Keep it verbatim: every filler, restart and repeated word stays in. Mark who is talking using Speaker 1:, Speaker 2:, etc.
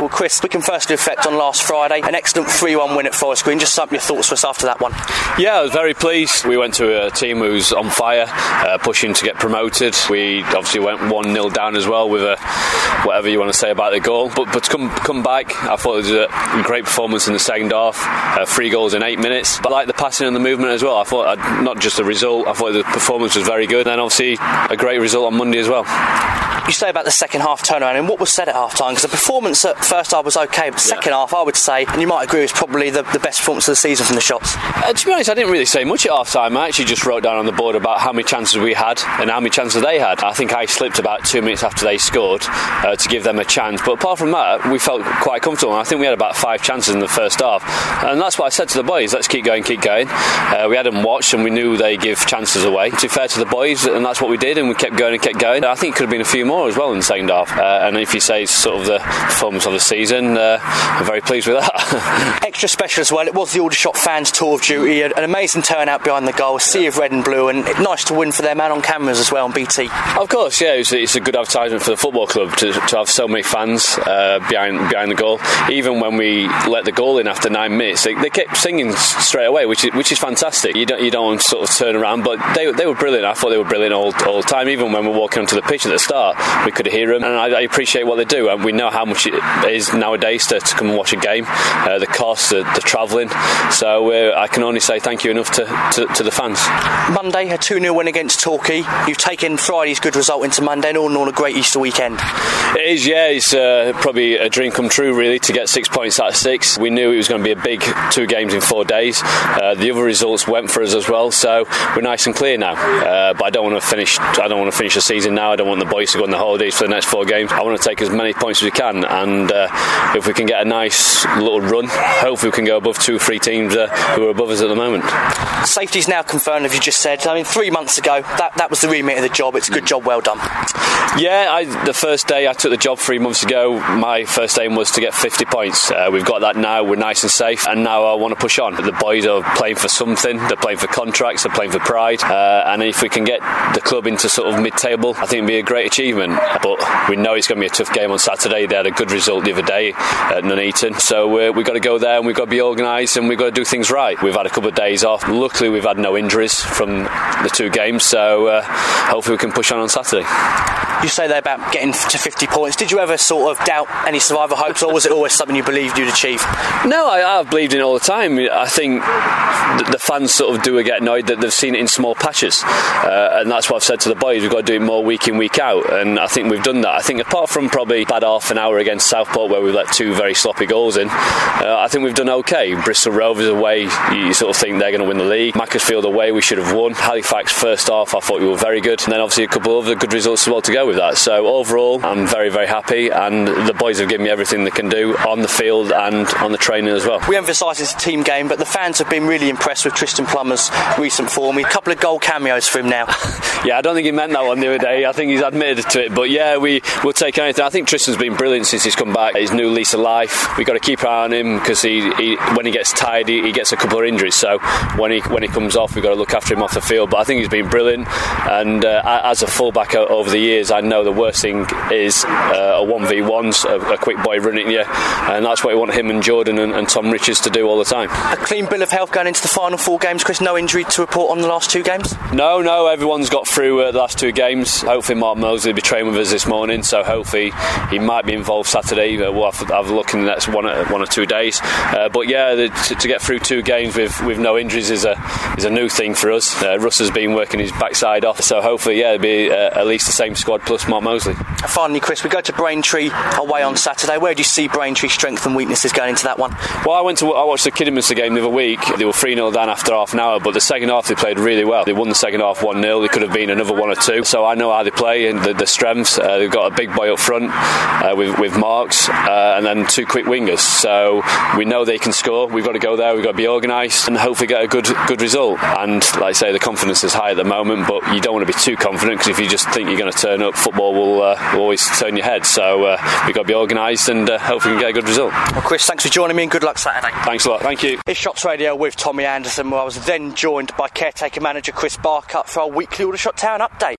Speaker 1: Well, Chris, we can firstly reflect on last Friday, an excellent three one win at Forest Green. Just sum up your thoughts for us after that one.
Speaker 2: Yeah, I was very pleased. We went to a team who's on fire, uh, pushing to get promoted. We obviously went one nil down as well with a whatever you want to say about the goal. But, but to come, come back, I thought it was a great performance in the second half. Uh, three goals in eight minutes. But I like the passing and the movement as well. I thought I'd, not just the result, I thought the performance was very good. And obviously a great result on Monday as well.
Speaker 1: You say about the second half turnaround, and what was said at half time? Because the performance at first half was okay, but second yeah. half, I would say, and you might agree, was probably the, the best performance of the season from the shots.
Speaker 2: Uh, to be honest, I didn't really say much at half time. I actually just wrote down on the board about how many chances we had and how many chances they had. I think I slipped about two minutes after they scored uh, to give them a chance. But apart from that, we felt quite comfortable. And I think we had about five chances in the first half. And that's what I said to the boys, let's keep going, keep going. Uh, we had them watched and we knew they give chances away. To be fair to the boys, and that's what we did, and we kept going and kept going. I think it could have been a few more as well in the second half. Uh, and if you say it's sort of the performance of the season, uh, I'm very pleased with that.
Speaker 1: Extra special as well, it was the Aldershot fans' tour of duty, an amazing turnout behind the goal, a sea of red and blue, and nice to win for their man on cameras as well on B T.
Speaker 2: Of course, yeah, it's, it's a good advertisement for the football club to, to have so many fans uh, behind behind the goal. Even when we let the goal in after nine minutes, they, they kept singing straight away, which is, which is fantastic. You don't you don't sort of turn around, but they they were brilliant. I thought they were brilliant all all the time. Even when we were walking onto the pitch at the start, we could hear them, and I, I appreciate what they do. And we know how much it is nowadays to, to come and watch a game, uh, the cost, the, the travelling. So uh, I can only say thank you enough to, to, to the fans.
Speaker 1: Monday, a two nil win against Torquay. You've taken Friday's good result into Monday, and all in all a great Easter weekend.
Speaker 2: It is, yeah. It's uh, probably a dream come true, really, to get six points out of six. We knew it was going to be a big two games in four days. Uh, the other results went for us as well, so we're nice and clear now. Uh, but I don't want to finish. I don't want to finish the season now. I don't want the boys to go on the holidays for the next four games. I want to take as many points as we can, and uh, if we can get a nice little run, hopefully we can go above two or three teams uh, who are above us at the moment.
Speaker 1: Safety's now confirmed, as you just said. I mean, three months ago, that, that was the remit of the job. It's a good job, well done.
Speaker 2: Yeah, I, the first day I took the job three months ago, my first aim was to get fifty points. Uh, we've got that now, we're nice and safe, and now I want to push on. The boys are playing for something, they're playing for contracts, they're playing for pride, uh, and if we can get the club into sort of mid-table, I think it'd be a great achievement. But we know it's going to be a tough game on Saturday. They had a good result the other day at Nuneaton, so uh, we've got to go there and we've got to be organised and we've got to do things right. We've had a couple of days off. Luckily we've had no injuries from the two games, so uh, hopefully we can push on on Saturday.
Speaker 1: You say there about getting to fifty points. Did you ever sort of doubt any survival hopes, or was it always something you believed you'd achieve?
Speaker 2: No, I, I've believed in it all the time. I think the, the fans sort of do get annoyed that they've seen it in small patches, uh, and that's what I've said to the boys. We've got to do it more week in, week out, and I think we've done that. I think apart from probably bad half an hour against Southport where we let two very sloppy goals in, uh, I think we've done okay. Bristol Rovers away, you sort of think they're going to win the league. Macclesfield away, we should have won. Halifax first half, I thought we were very good, and then obviously a couple of other good results as well to go with that. So overall, I'm very, very happy, and the boys have given me everything they can do on the field and on the training as well.
Speaker 1: We emphasise it's a team game, but the fans have been really impressed with Tristan Plummer's recent form. A couple of goal cameos for him now.
Speaker 2: Yeah, I don't think he meant that one the other day. I think he's admitted to it, but yeah, we will take anything. I think Tristan's been brilliant since he's come back. His new lease of life. We've got to keep an eye on him because he, he, when he gets tired, he, he gets a couple of injuries. So when he when he comes off, we've got to look after him off the field. But I think he's been brilliant, and uh, as a fullback over the years, I know the worst thing is uh, a one v ones, a, a quick boy running you, and that's what we want him and Jordan and, and Tom Richards to do all the time.
Speaker 1: A clean bill of health going into the final four games, Chris. No injury to report on the last two games?
Speaker 2: No, no, everyone's got through uh, the last two games. Hopefully Mark Mosley will be training with us this morning, so hopefully he might be involved Saturday. Uh, we'll have to have a look in the next one, one or two days. Uh, but yeah, the, to, to get through two games with, with no injuries is a is a new thing for us. Uh, Russ has been working his backside off, so hopefully yeah, it'll be uh, at least the same squad plus Mark Mosley.
Speaker 1: Finally, Chris, we go to Braintree away on Saturday. Where do you see Braintree's strengths and weaknesses going into that one?
Speaker 2: Well, I went to I watched the Kidderminster game the other week. They were three nil down after half an hour, but the second half they played really well. They won the second half one nil. They could have been another one or two. So I know how they play and the, the strengths. Uh, they've got a big boy up front uh, with, with Marks uh, and then two quick wingers. So we know they can score. We've got to go there. We've got to be organised and hopefully get a good good result. And like I say, the confidence is high at the moment, but you don't want to be too confident because if you just think you're going to turn up, football will, uh, will always turn your head. So uh, we've got to be organised and uh, hopefully we can get a good result.
Speaker 1: Well, Chris, thanks for joining me and good luck Saturday.
Speaker 2: Thanks a lot. Thank you.
Speaker 1: It's Shots Radio with Tommy Anderson, where I was then joined by caretaker manager Chris Barcutt for our weekly Aldershot Town update.